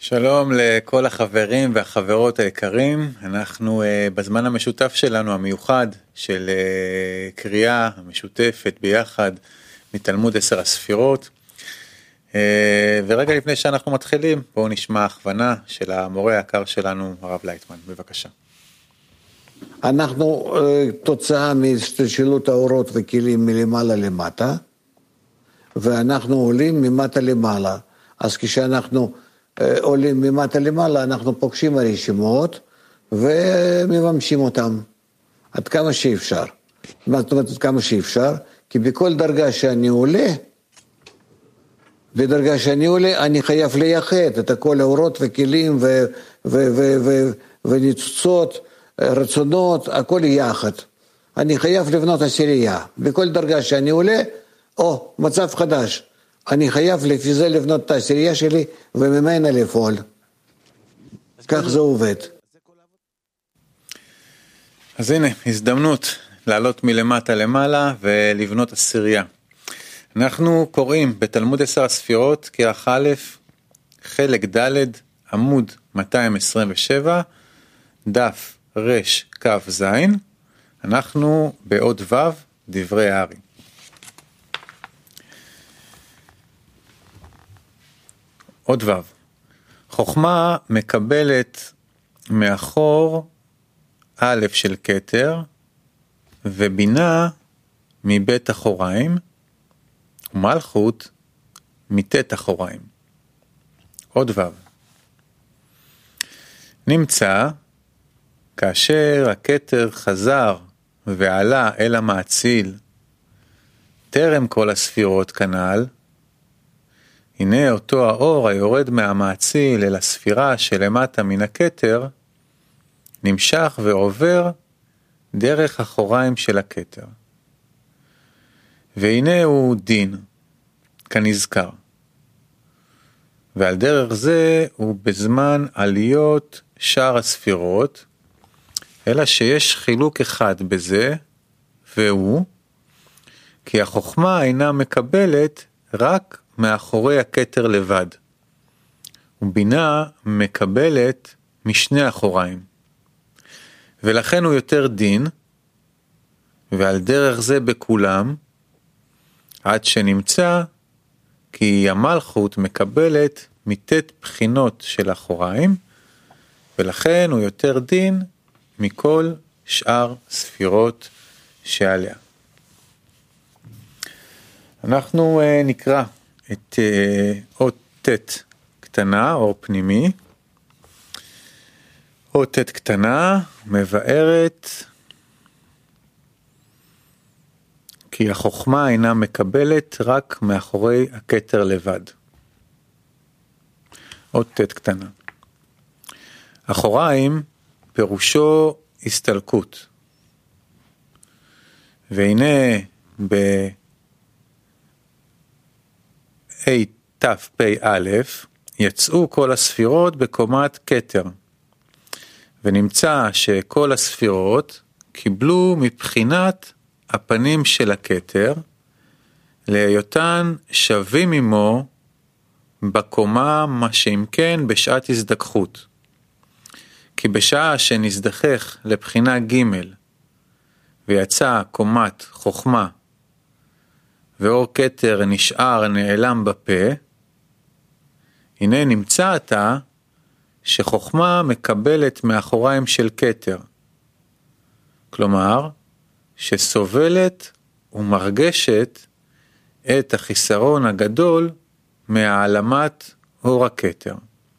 שלום לכל החברים והחברות היקרים, אנחנו בזמן המשותף שלנו המיוחד של קריאה המשותפת ביחד מתלמוד 10 הספירות, ורגע לפני שאנחנו מתחילים בואו נשמע הכוונה של המורה היקר שלנו הרב לייטמן, בבקשה. אנחנו תוצאה מהשתלשלות האורות וכלים מלמעלה למטה, ואנחנו עולים ממטה למעלה. אז כשאנחנו עולים ממטה למעלה, אנחנו פוגשים הרשימות ומממשים אותם עד כמה שאפשר. מה זאת אומרת עד כמה שאפשר? כי בכל דרגה שאני עולה, בדרגה שאני עולה, אני חייב לייחד את כל האורות וכלים וניצוצות, רצונות, הכל יחד. אני חייב לבנות עשירייה. בכל דרגה שאני עולה, מצב חדש. אני חייב לפי זה לבנות את העשירייה שלי וממנה לפעול. כך זה עובד. אז הנה, הזדמנות לעלות מלמטה למעלה ולבנות עשירייה. אנחנו קוראים בתלמוד 10 הספירות כרך א', חלק ד', עמוד 227, דף רש כף זין, אנחנו בעוד ו', דברי הארי. עוד ו', חוכמה מקבלת מאחור א' של כתר, ובינה מבית אחוריים, ומלכות מתת אחוריים. עוד ו', נמצא כאשר הכתר חזר ועלה אל המעציל, טרם כל הספירות כנ"ל, הנה אותו האור היורד מהמעציל אל הספירה שלמטה מן הכתר, נמשך ועובר דרך אחוריים של הכתר. והנה הוא דין, כנזכר. ועל דרך זה הוא בזמן עליות שאר הספירות, אלא שיש חילוק אחד בזה, והוא, כי החוכמה אינה מקבלת רק מאחורי הכתר לבד, ובינה מקבלת משני אחוריים. ולכן הוא יותר דין, ועל דרך זה בכולם, עד שנמצא כי המלכות מקבלת מתת בחינות של אחוריים, ולכן הוא יותר דין מכל שאר ספירות שעליה. אנחנו נקרא את אות ת' קטנה, אור פנימי. אות ת' קטנה מבארת כי החוכמה אינה מקבלת רק מאחורי הכתר לבד. אות ת' קטנה. אחוריים פירושו הסתלקות. והנה תפ"א יצאו כל הספירות בקומת כתר, ונמצא שכל הספירות קיבלו מבחינת הפנים של הכתר, להיותן שווים עמו בקומה מה שאם כן בשעת הזדככות. כי בשעה שנזדכך לבחינה ג' ויצא קומת חוכמה, ואור כתר נשאר נעלם בפה, הנה נמצא עתה שחוכמה מקבלת מאחוריים של כתר, כלומר שסובלת ומרגשת את החיסרון הגדול מהעלמת אור הכתר.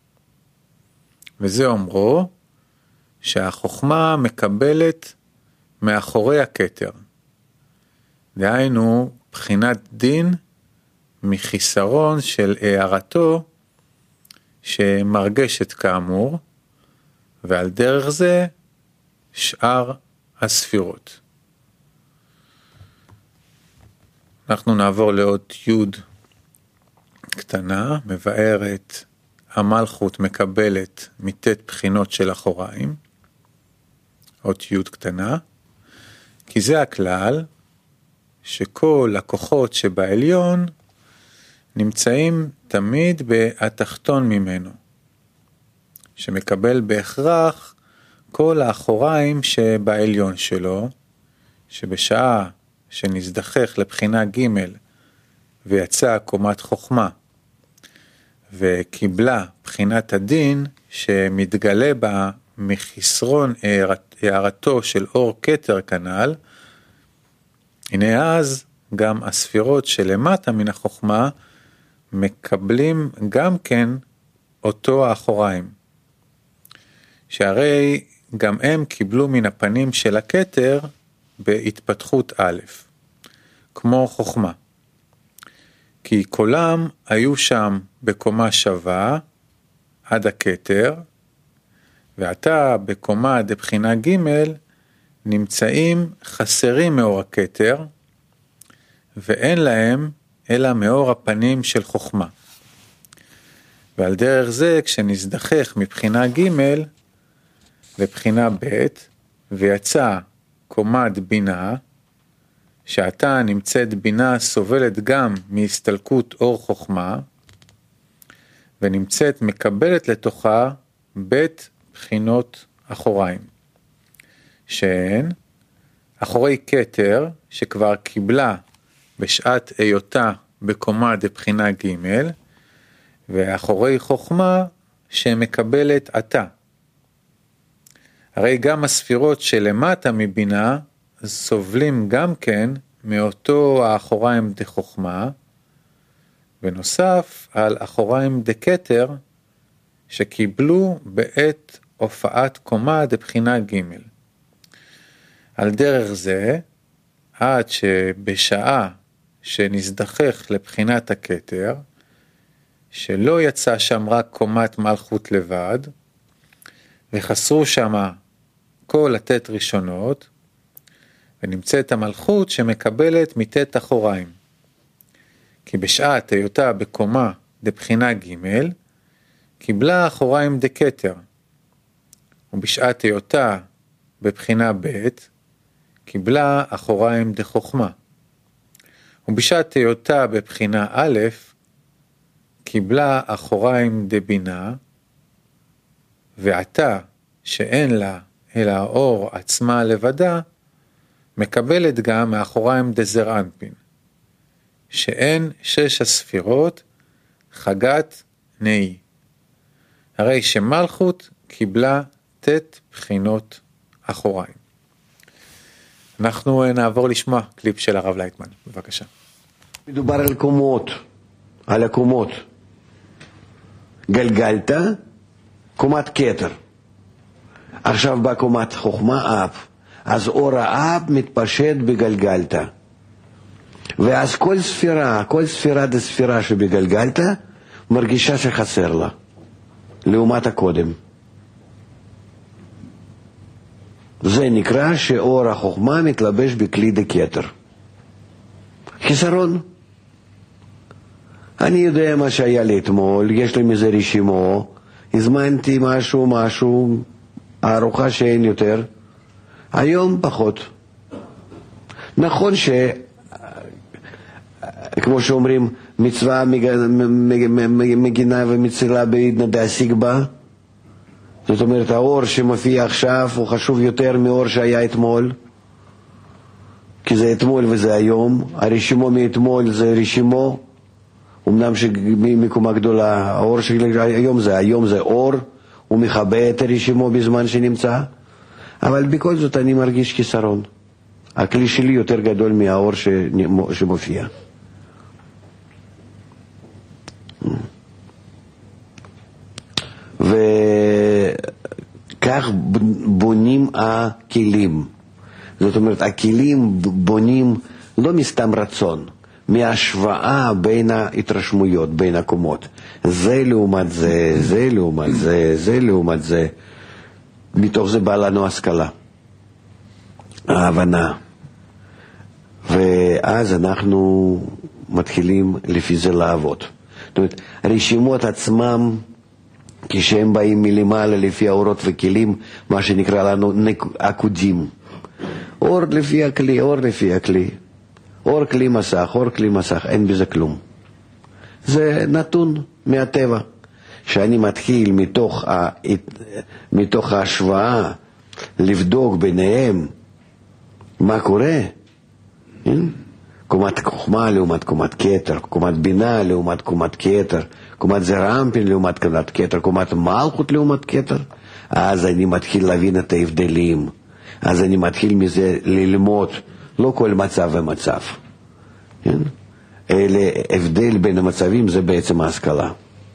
וזה אומרו שהחוכמה מקבלת מאחורי הכתר, דהיינו בחינת דין מחיסרון של הערתו שמרגשת כאמור, ועל דרך זה שאר הספירות. אנחנו נעבור לאות י' קטנה, מבארת המלכות מקבלת מתת בחינות של אחוריים, אות י' קטנה, כי זה הכלל שכל הכוחות שבעליון נמצאים תמיד בתחתון ממנו. שמקבל בהכרח כל האחוריים שבעליון שלו, שבשעה שנזדחך לבחינה ג' ויצא קומת חוכמה, וקיבלה בחינת הדין שמתגלה בה מחסרון הערתו של אור כתר כנ"ל, הנה אז גם הספירות שלמטה מן החוכמה מקבלים גם כן אותו האחוריים, שהרי גם הם קיבלו מן הפנים של הכתר בהתפתחות א', כמו חוכמה. כי כולם היו שם בקומה שווה עד הכתר, ועתה בקומה דבחינה ג' נמצאים חסרים מאור הכתר, ואין להם אלא מאור הפנים של חוכמה. ועל דרך זה כשנזדחך מבחינה ג' לבחינה ב' ויצא קומת בינה, שעתה נמצאת בינה סובלת גם מהסתלקות אור חוכמה, ונמצאת מקבלת לתוכה בית בחינות אחוריים, שהן אחורי כתר שכבר קיבלה בשעת היותה בקומה דבחינה ג', ואחורי חוכמה שמקבלת עתה. הרי גם הספירות שלמטה מבינה סובלים גם כן מאותו האחוריים דחוכמה, ונוסף על אחוריים דכתר שקיבלו בעת הופעת קומה דבחינה ג'. על דרך זה, עד שבשעה שנזדחך לבחינת הכתר, שלא יצא שם רק קומת מלכות לבד, וחסרו שם כל התת ראשונות, ונמצאת המלכות שמקבלת מתת אחוריים. כי בשעת היותה בקומה דבחינה ג' קיבלה אחוריים דכתר, ובשעת היותה בבחינה ב' קיבלה אחוריים דחוכמה, ובשעת היותה בבחינה א' קיבלה אחוריים דבינה, ועתה שאין לה אלא האור עצמה לבדה, מקבלת גם מאחוריים דזר אנפין, שאין 6 הספירות חגת נאי. הרי שמלכות קיבלה תת בחינות אחוריים. אנחנו נעבור לשמוע קליפ של הרב לייטמן, בבקשה. מדובר על קומות, על הקומות. גלגלת, קומת כתר. עכשיו בא קומת חוכמה אב. אז אור האב מתפשט בגלגלת. ואז כל ספירה דספירה שבגלגלת, מרגישה שחסר לה, לעומת הקודם. זה נקרא שאור החוכמה מתלבש בכלי דכתר. חיסרון. אני יודע מה שהיה לי אתמול, יש לי מזה רשימו, הזמנתי משהו, הארוחה שאין יותר, היום פחות. נכון כמו שאומרים, מצווה מגינה ומצילה בעידנא דעסיק בה, זאת אומרת, האור שמופיע עכשיו הוא חשוב יותר מאור שהיה אתמול, כי זה אתמול וזה היום. הרשימו מאתמול זה רשימו, אמנם שמקומה גדולה, האור של היום זה אור, הוא מכבה את הרשימו בזמן שנמצא, אבל בכל זאת אני מרגיש חיסרון. הכלי שלי יותר גדול מהאור שמופיע. וכך בונים הכלים. זאת אומרת, הכלים בונים לא מסתם רצון, מהשוואה בין ההתרשמויות, בין הקומות. זה לעומת זה, זה לעומת זה, זה לעומת זה. מתוך זה בא לנו השכלה, ההבנה. ואז אנחנו מתחילים לפי זה לעבוד. זאת אומרת, הרשימות עצמם, כשהם באים מלמעלה לפי האורות וכלים, מה שנקרא לנו עקודים. אור לפי הכלי, אור לפי הכלי. אור כלי מסך, אור כלי מסך, אין בזה כלום. זה נתון מהטבע. שאני מתחיל מתוך ההשוואה לבדוק ביניהם מה קורה, קומת חוכמה לעומת קומת כתר, קומת בינה לעומת קומת כתר, קומת זרעמפין לעומת קומת כתר, קומת מלכות לעומת כתר, אז אני מתחיל להבין את ההבדלים, אז אני מתחיל מזה ללמוד לא כל מצב ומצב, אלא הבדל בין המצבים זה בעצם ההשכלה.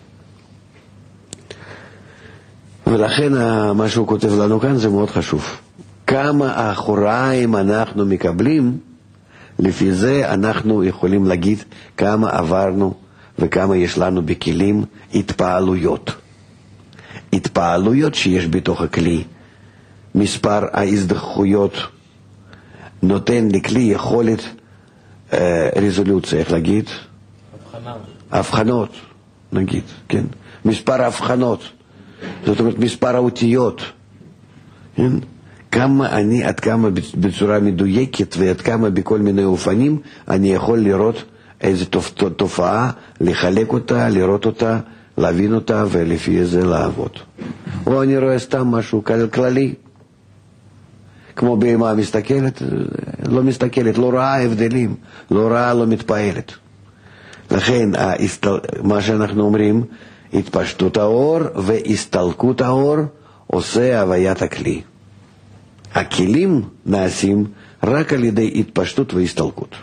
ולכן מה שהוא כותב לנו כאן זה מאוד חשוב. כמה אחוריים אנחנו מקבלים, לפי זה אנחנו יכולים להגיד כמה עברנו וכמה יש לנו בכלים התפעלויות. התפעלויות שיש בתוך הכלי. מספר ההזדחויות נותן לכלי יכולת רזולוציה, איך להגיד? הבחנות, נגיד, כן. מספר ההבחנות. זאת אומרת, מספר האותיות. כן? כמה אני, עד כמה בצורה מדויקת ועד כמה בכל מיני אופנים אני יכול לראות איזו תופעה, לחלק אותה, לראות אותה, להבין אותה ולפי זה לעבוד. או אני רואה סתם משהו כללי, כמו בהמה מסתכלת, לא מסתכלת, לא רואה הבדלים, לא רואה, לא מתפעלת. לכן מה שאנחנו אומרים, התפשטות האור והסתלקות האור עושה הוויית הכלי. הכלים נעשים רק על ידי התפשטות והסתלקות.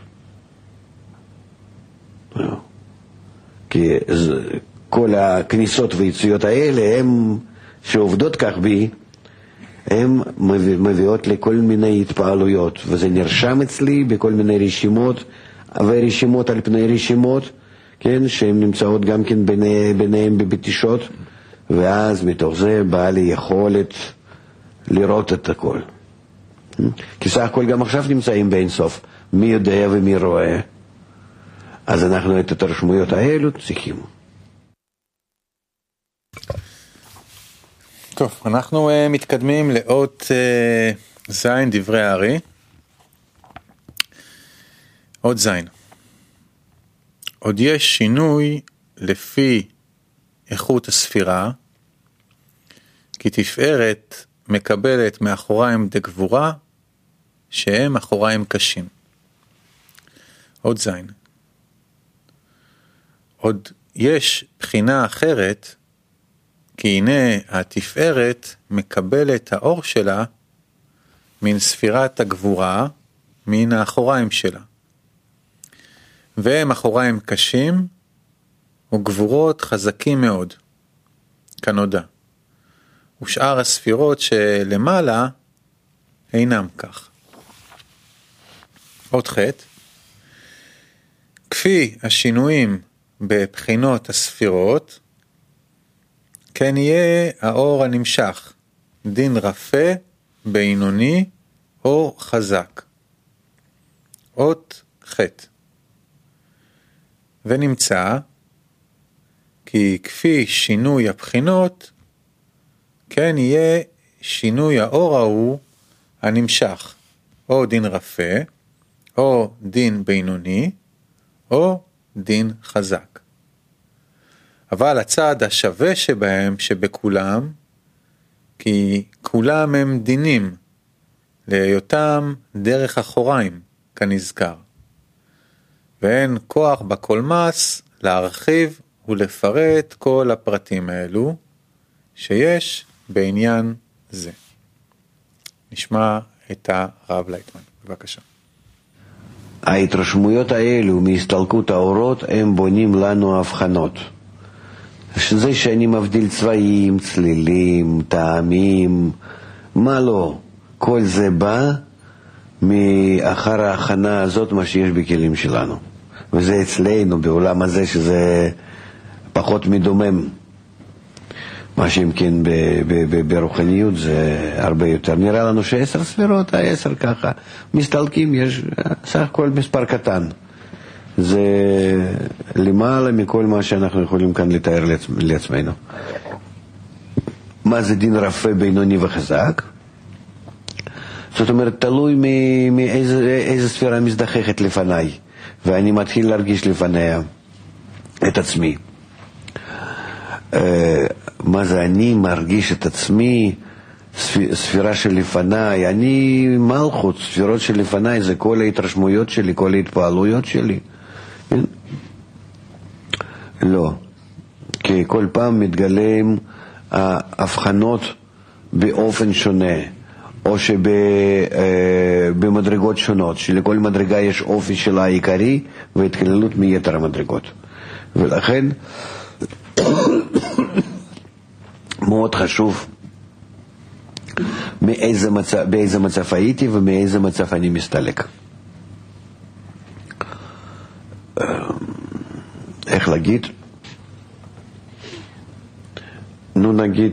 כי כל הכניסות ויציאות האלה הם שעובדות כך בי, הן מביאות לכל מיני התפעלויות, וזה נרשם אצלי בכל מיני רשימות ורשימות על פני רשימות, כן, שהן נמצאות גם כן ביניהם בבטישות, ואז מתוך זה באה לי יכולת לראות את הכל. כי סך הכל גם עכשיו נמצאים באינסוף, מי יודע ומי רואה, אז אנחנו את התרשמויות האלו צריכים. טוב, אנחנו מתקדמים לאות זין דברי הארי. אות זין. עוד יש שינוי לפי איכות הספירה, כי תפארת מקבלת מאחוריים דגבורה, שהם אחוריים קשים. עוד זין. עוד יש בחינה אחרת, כי הנה התפארת מקבלת האור שלה מן ספירת הגבורה, מן האחוריים שלה. והם אחוריים קשים וגבורות חזקים מאוד, כנודע. ושאר הספירות שלמעלה אינם כך. עוד חטא, כפי השינויים בבחינות הספירות, כן יהיה האור הנמשך, דין רפה, בינוני או חזק. אות חטא. ונמצא כי כפי שינוי הבחינות, כן יהיה שינוי האור ההוא הנמשך, או דין רפה, או דין בינוני, או דין חזק. אבל הצד השווה שבהם שבכולם, כי כולם הם דינים, להיותם דרך אחוריים, כנזכר. ואין כוח בקולמס להרחיב ולפרט כל הפרטים האלו שיש בעניין זה. נשמע את הרב לייטמן, בבקשה. ההתרשמויות האלו מהסתלקות האורות הם בונים לנו הבחנות. זה שאני מבדיל צבעים, צלילים, טעמים, מה לא, כל זה בא מאחר ההכנה הזאת מה שיש בכלים שלנו. וזה אצלנו בעולם הזה שזה פחות מדומם. מה שאם כן ברוחניות זה הרבה יותר. נראה לנו ש10 ספירות, 10 ככה, מסתלקים, יש סך הכל מספר קטן. זה למעלה מכל מה שאנחנו יכולים כאן לתאר לעצמנו. מה זה דין רפה, בינוני וחזק? זאת אומרת, תלוי מאיזה ספירה מזדחכת לפניי, ואני מתחיל להרגיש לפניה את עצמי. מה זה אני מרגיש את עצמי, ספירה שלפניי, אני מלכות, ספירות שלפניי זה כל ההתרשמויות שלי, כל ההתפעלויות שלי. לא, כי כל פעם מתגלים ההבחנות באופן שונה, או שבמדרגות שונות, שלכל מדרגה יש אופי שלה העיקרי והתקללות מיתר המדרגות. ולכן מאוד חשוב באיזה מצב הייתי ומאיזה מצב אני מסתלק. איך להגיד? נגיד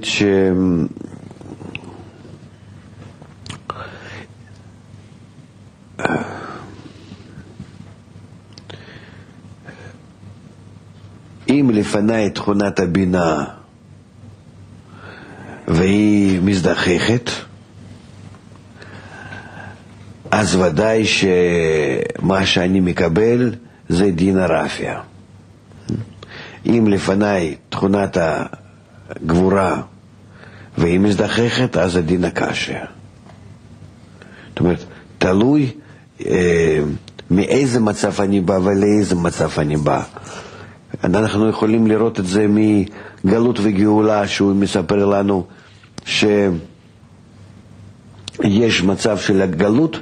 אם לפני תכונת הבינה והיא מזדחכת, אז ודאי שמה שאני מקבל זה דין הרפיה. אם לפני תכונת הגבורה והיא מזדחכת, אז הדין הקשה. זאת אומרת, תלוי מאיזה מצב אני בא ולאיזה מצב אני בא. אנחנו יכולים לראות את זה מגלות וגאולה, שהוא מספר לנו שיש מצב של הגלות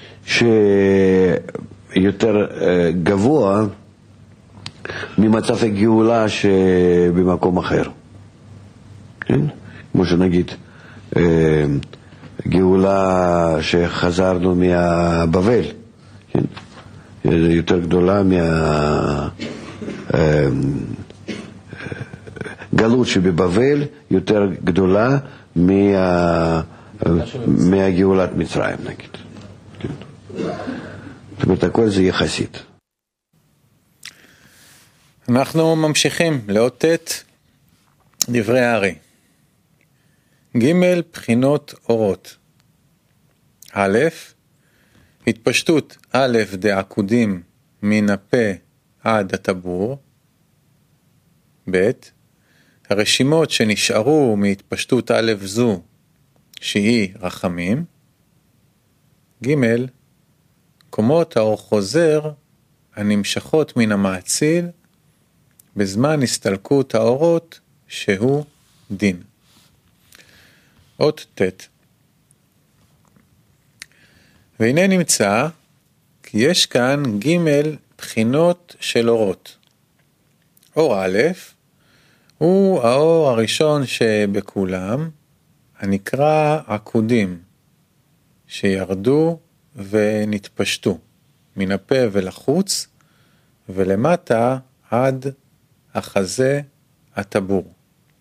שיותר גבוה ממצב הגאולה שבמקום אחר. כן? כמו שנגיד גאולה שחזרנו מהבבל, כן? יותר גדולה גלות שבבבל, יותר גדולה מהגאולת מצרים, נגיד. זאת אומרת, הכל זה יחסית. אנחנו ממשיכים לאותת דברי הארי. ג' בחינות אורות. א', התפשטות א' דעקודים מן הפה עד הטבור. ב', הרשימות שנשארו מהתפשטות א' זו שהיא רחמים. ג', קומות האור חוזר הנמשכות מן המעציל בזמן הסתלקות האורות שהוא דין. אות ת'. והנה נמצא כי יש כאן ג' בחינות של אורות. אור א' הוא האור הראשון שבכולם, הנקרא עקודים, שירדו ונתפשטו מן הפה ולחוץ ולמטה עד החזה הטבור.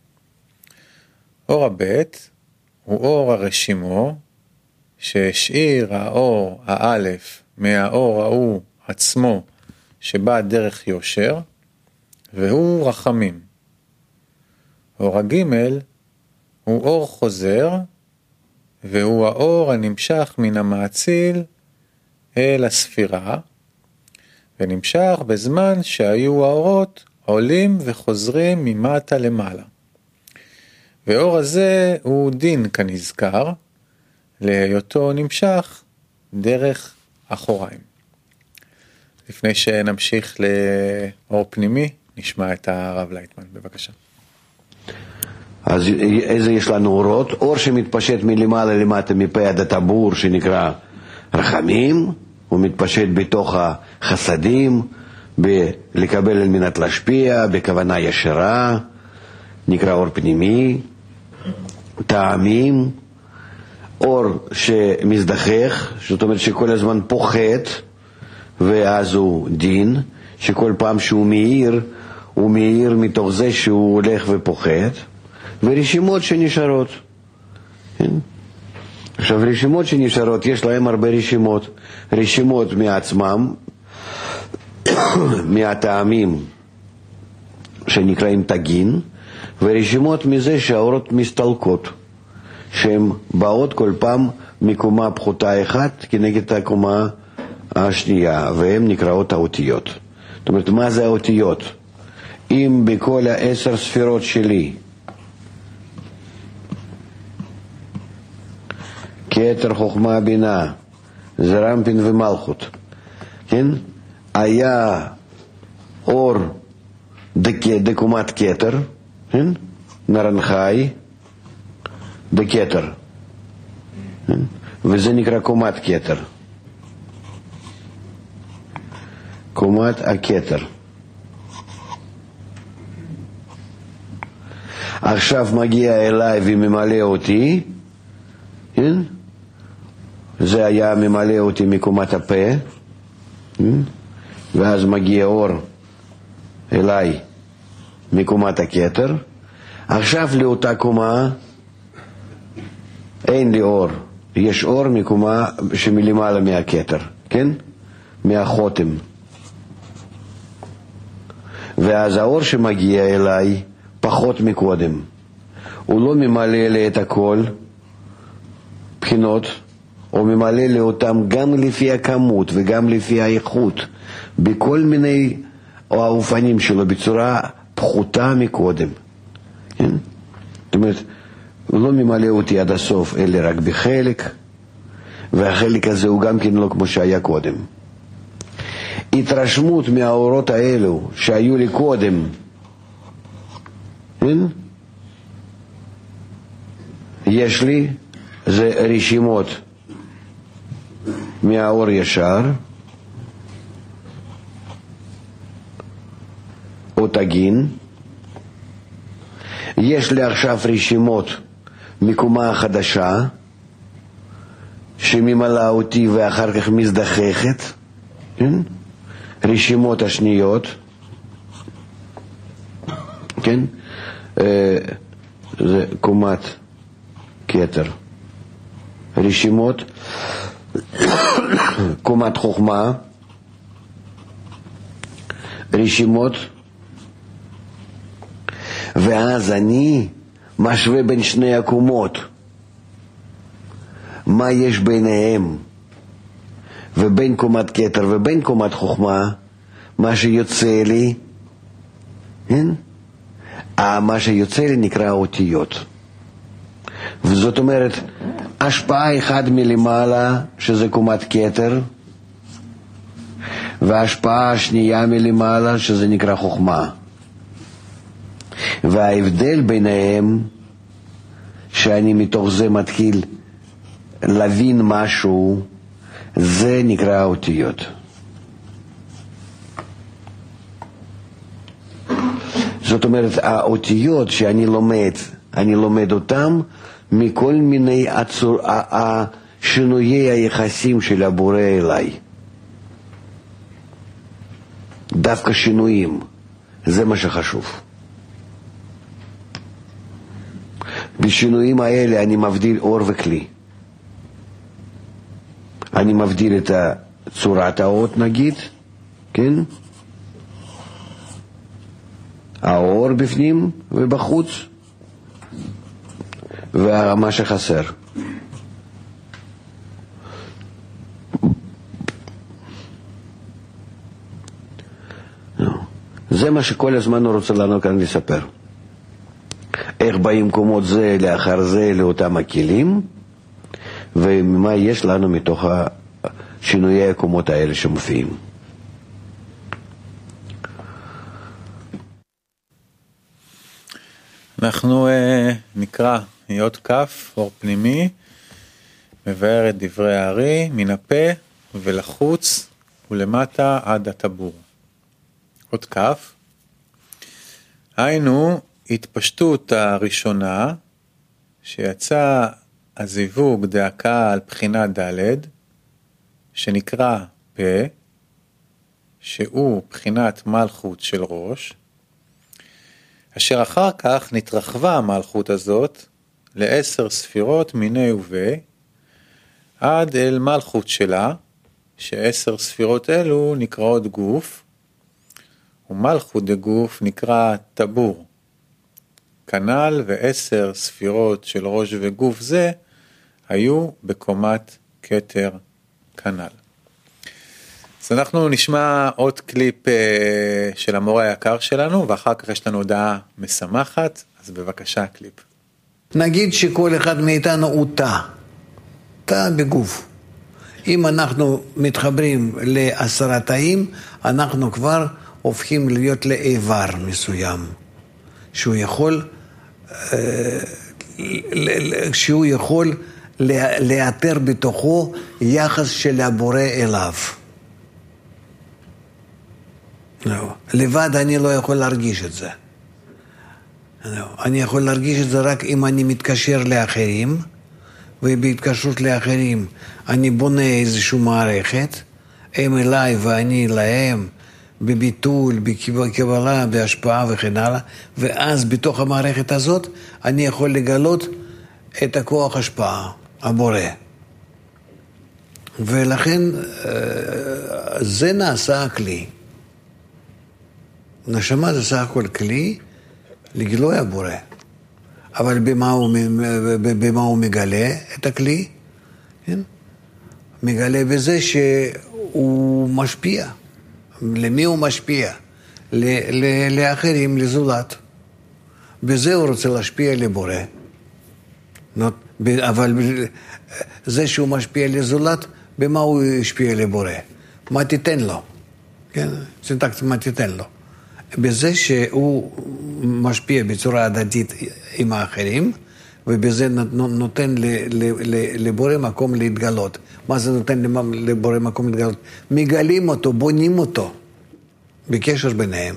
אור הבית הוא אור הרשימו, שהשאיר האור האלף מהאור ההוא עצמו שבא דרך יושר, והוא רחמים. אור הגימל הוא אור חוזר, והוא האור הנמשך מן המעציל אל הספירה, ונמשך בזמן שהיו האורות עולים וחוזרים ממטה למעלה. ואור הזה הוא דין כנזכר, להיותו נמשך דרך אחוריים. לפני שנמשיך לאור פנימי, נשמע את הרב לייטמן, בבקשה. אז איזה יש לנו אורות? אור שמתפשט מלמעלה למטה מפה עד הטבור שנקרא רחמים, הוא מתפשט בתוך החסדים, לקבל על מנת להשפיע, בכוונה ישרה, נקרא אור פנימי. טעמים, אור שמזדחך, זאת אומרת שכל הזמן פוחת, ואז הוא דין, שכל פעם שהוא מאיר, הוא מאיר מתוך זה שהוא הולך ופוחת, ורשימות שנשארות. כן? עכשיו רשימות שנשארות, יש להם הרבה רשימות, רשימות מעצמם, מהטעמים שנקראים תגין, ורשימות מזה שהאורות מסתלקות, שהן באות כל פעם מקומה פחותה אחת כנגד הקומה השנייה, והן נקראות האותיות. זאת אומרת, מה זה האותיות? אם בכל 10 ספירות שלי כתר, חוכמה, בינה, זרמפין ומלכות, כן? היה אור דקומת כתר, כן? נרנחי דכתר, כן? וזה נקרא קומת כתר, קומת הכתר. עכשיו מגיע אליי וממלא אותי, כן? זה היה ממלא אותי מקומת הפה, כן? ואז מגיע אור אליי מקומת הכתר. עכשיו לאותה קומה אין לי אור, יש אור מקומה שמלמעלה מהכתר, כן? מהחותם. ואז האור שמגיע אליי פחות מקודם, הוא לא ממלא לי את הכל בחינות, הוא ממלא לי אותם גם לפי הכמות וגם לפי האיכות, בכל מיני האופנים שלו, בצורה פחותה מקודם, כן? זאת אומרת, הוא לא ממלא אותי עד הסוף, אלא רק בחלק, והחלק הזה הוא גם כן לא כמו שהיה קודם. התרשמות מהאורות האלו שהיו לי קודם, כן? יש לי, זה רשימות מהאור ישר, או תגין. יש לי עכשיו רשימות מקומה חדשה שממלאה אותי ואחר כך מזדחכת, כן? רשימות השניות, כן? זה קומת כתר. רשימות קומת חוכמה, רשימות, ואז אני משווה בין שני הקומות, מה יש ביניהם, ובין קומת כתר ובין קומת חוכמה, מה שיוצא לי, כן? מה שיוצא לי נקרא אותיות. וזאת אומרת, השפעה אחד מלמעלה, שזה קומת כתר, וההשפעה השנייה מלמעלה, שזה נקרא חוכמה. וההבדל ביניהם, שאני מתוך זה מתחיל להבין משהו, זה נקרא אותיות. זאת אומרת, האותיות שאני לומד, אני לומד אותם מכל מיני שינויי היחסים של הבורא אליי. דווקא שינויים, זה מה שחשוב. בשינויים האלה אני מבדיל אור וכלי. אני מבדיל את צורת האות נגיד, כן? האור בפנים ובחוץ, ומה שחסר. זה מה שכל הזמן הוא רוצה לנו כאן לספר. איך באים קומות זה לאחר זה לאותם הכלים, ומה יש לנו מתוך שינויי הקומות האלה שמופיעים. אנחנו נקרא יות כף, אור פנימי, מבאר את דברי הארי, מן הפה ולחוץ ולמטה עד הטבור. אות כף, היינו התפשטות הראשונה שיצא הזיווג דאקה על בחינת ד' שנקרא פה, שהוא בחינת מלכות של ראש, אשר אחר כך נתרחבה המלכות הזאת ל10 ספירות מיני ובי, עד אל מלכות שלה, ש10 ספירות אלו נקראות גוף, ומלכות דגוף נקרא טבור. כנ"ל ו10 ספירות של ראש וגוף זה היו בקומת כתר כנ"ל. אז אנחנו נשמע עוד קליפ של המורה היקר שלנו, ואחר כך יש לנו הודעה משמחת, אז בבקשה קליפ. נגיד שכל אחד מאיתנו הוא תא בגוף. אם אנחנו מתחברים ל10 תאים, אנחנו כבר הופכים להיות לאיבר מסוים, שהוא יכול לאתר בתוכו יחס של הבורא אליו. לבד אני לא יכול להרגיש את זה. אני יכול להרגיש את זה רק אם אני מתקשר לאחרים, ובהתקשרות לאחרים אני בונה איזושהי מערכת, הם אליי ואני להם, בביטול, בקבלה, בהשפעה וכן הלאה, ואז בתוך המערכת הזאת אני יכול לגלות את הכוח השפעה, הבורא. ולכן זה נעשה הכלי. נשמה זה סך הכל כלי לגלוי הבורא. אבל במה הוא מגלה את הכלי? כן? מגלה בזה שהוא משפיע. למי הוא משפיע? לאחרים, לזולת. בזה הוא רוצה להשפיע לבורא. אבל זה שהוא משפיע לזולת, במה הוא ישפיע לבורא? מה תיתן לו? כן? סינטקס, מה תיתן לו? בזה שהוא משפיע בצורה הדדית עם האחרים, ובזה נותן לבורא מקום להתגלות. מה זה נותן לבורא מקום להתגלות? מגלים אותו, בונים אותו, בקשר ביניהם.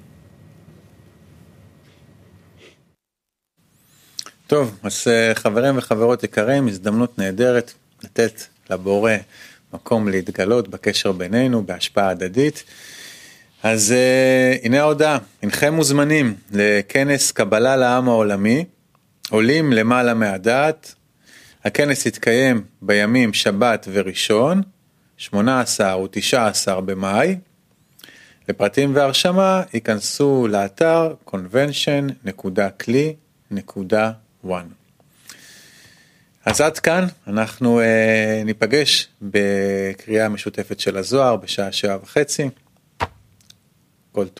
טוב, אז חברים וחברות יקרים, הזדמנות נהדרת לתת לבורא מקום להתגלות בקשר בינינו, בהשפעה הדדית. אז הנה ההודעה, הנכם מוזמנים לכנס קבלה לעם העולמי, עולים למעלה מהדעת. הכנס יתקיים בימים שבת וראשון, 18 ו-19 במאי. לפרטים והרשמה ייכנסו לאתר convention.kli.one. אז עד כאן אנחנו ניפגש בקריאה משותפת של הזוהר בשעה 7:30. כל טוב.